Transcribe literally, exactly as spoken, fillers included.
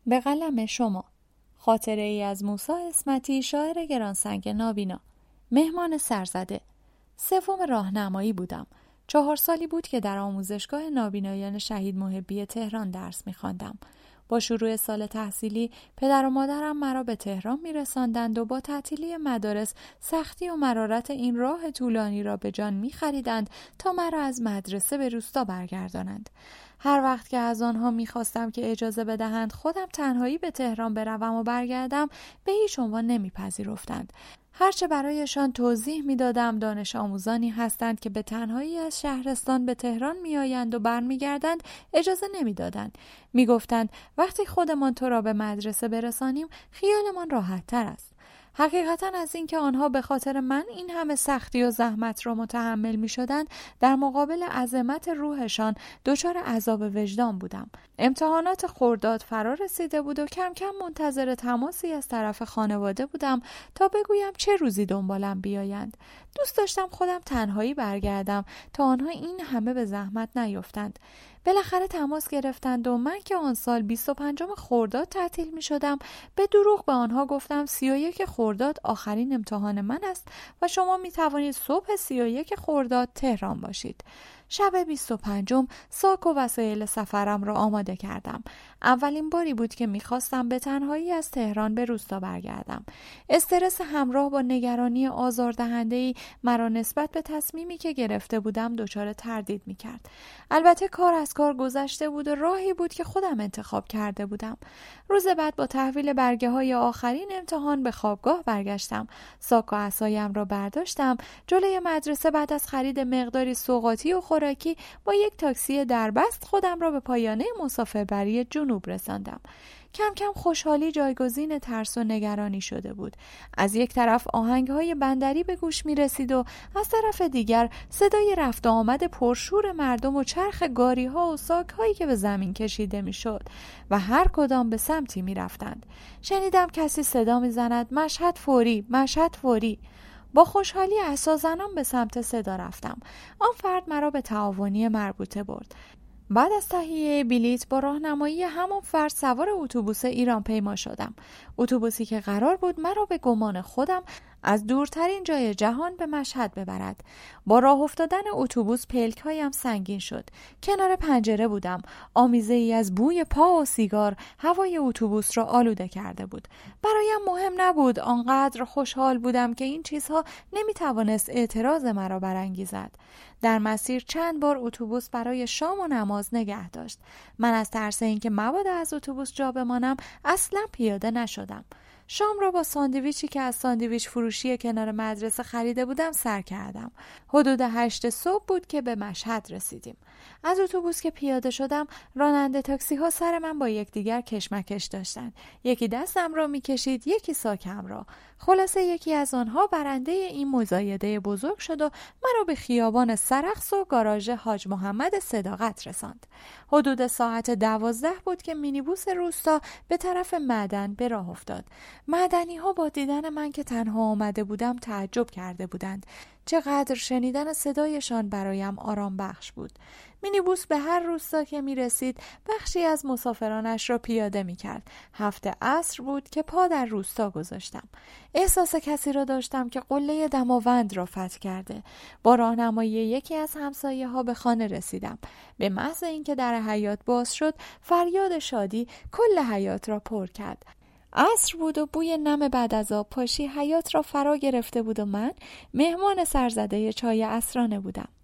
به قلم شما. خاطره ای از موسی اسمتی، شاعر گرانسنگ نابینا. مهمان سرزده. سوم راهنمایی بودم. چهار سالی بود که در آموزشگاه نابینایان شهید محبی تهران درس می‌خواندم. با شروع سال تحصیلی پدر و مادرم مرا به تهران می‌رساندند و با تعطیلی مدارس سختی و مرارت این راه طولانی را به جان می‌خریدند تا مرا از مدرسه به روستا برگردانند. هر وقت که از آنها می‌خواستم که اجازه بدهند خودم تنهایی به تهران بروم و برگردم، به هیچ عنوان نمی‌پذیرفتند. هرچه برایشان توضیح می‌دادم دانش آموزانی هستند که به تنهایی از شهرستان به تهران می‌آیند و برمیگردند، اجازه نمی‌دادند. می‌گفتند وقتی خودمان تو را به مدرسه برسانیم خیالمان راحت‌تر است. حقیقتاً از اینکه آنها به خاطر من این همه سختی و زحمت را متحمل می‌شدند، در مقابل عظمت روحشان دچار عذاب وجدان بودم. امتحانات خرداد فرا رسیده بود و کم کم منتظر تماسی از طرف خانواده بودم تا بگویم چه روزی دنبالم بیایند. دوست داشتم خودم تنهایی برگردم تا آنها این همه به زحمت نیفتند. بالاخره تماس گرفتند و من که آن سال بیست و پنجم خرداد تعطیل می شدم به دروغ به آنها گفتم سی و یک خرداد آخرین امتحان من است و شما می توانید صبح سی و یک خرداد تهران باشید. شب بیست و پنجم ساک و وسایل سفرم را آماده کردم. اولین باری بود که می‌خواستم به تنهایی از تهران به روستا برگردم. استرس همراه با نگرانی آزاردهنده‌ای مرا نسبت به تصمیمی که گرفته بودم دچار تردید می‌کرد. البته کار از کار گذشته بود و راهی بود که خودم انتخاب کرده بودم. روز بعد با تحویل برگه‌های آخرین امتحان به خوابگاه برگشتم. ساک و عصایم را برداشتم. جلوی مدرسه بعد از خرید مقداری سوغاتی و خوراکی با یک تاکسی دربست خودم را به پایانه مسافربری جنوب رساندم. کم کم خوشحالی جایگزین ترس و نگرانی شده بود. از یک طرف آهنگ‌های بندری به گوش می رسید و از طرف دیگر صدای رفت و آمد پرشور مردم و چرخ گاری‌ها و ساک‌هایی که به زمین کشیده می شد و هر کدام به سمتی می رفتند. شنیدم کسی صدا می زند مشهد فوری، مشهد فوری. با خوشحالی عصازنان به سمت صدا رفتم. آن فرد مرا به تعاونی مربوطه برد. بعد از تهیه بلیط با راهنمایی همان فرد سوار اتوبوس ایران پیما شدم. اتوبوسی که قرار بود مرا به گمان خودم از دورترین جای جهان به مشهد ببرد. با راه افتادن اتوبوس پلک‌هایم سنگین شد. کنار پنجره بودم. آمیزه‌ای از بوی پا و سیگار هوای اتوبوس را آلوده کرده بود. برایم مهم نبود. آنقدر خوشحال بودم که این چیزها نمی‌توانست اعتراض مرا برانگیزد. در مسیر چند بار اتوبوس برای شام و نماز نگه داشت. من از ترس اینکه مبادا از اتوبوس جا بمانم اصلا پیاده نشدم. شام را با ساندویچی که از ساندویچ فروشی کنار مدرسه خریده بودم سر کردم. حدود هشت صبح بود که به مشهد رسیدیم. از اتوبوس که پیاده شدم راننده تاکسی ها سر من با یکدیگر کشمکش داشتند. یکی دستم را میکشید، یکی ساکم را. خلاصه یکی از آنها برنده این مزایده بزرگ شد و مرا به خیابان سرخس و گاراژ حاج محمد صداقت رساند. حدود ساعت دوازده بود که مینیبوس روستا به طرف معدن به راه افتاد. معدنی ها با دیدن من که تنها آمده بودم تعجب کرده بودند. چقدر شنیدن صدایشان برایم آرام بخش بود. مینیبوس به هر روستا که می رسید بخشی از مسافرانش را پیاده می کرد. هفت عصر بود که پا در روستا گذاشتم. احساس کسی را داشتم که قله دماوند را فتح کرده. با راهنمایی یکی از همسایه ها به خانه رسیدم. به محض اینکه در حیاط باز شد فریاد شادی کل حیاط را پر کرد. عصر بود و بوی نم بعد از آب پاشی حیاط را فرا گرفته بود و من مهمان سرزده چای عصرانه بودم.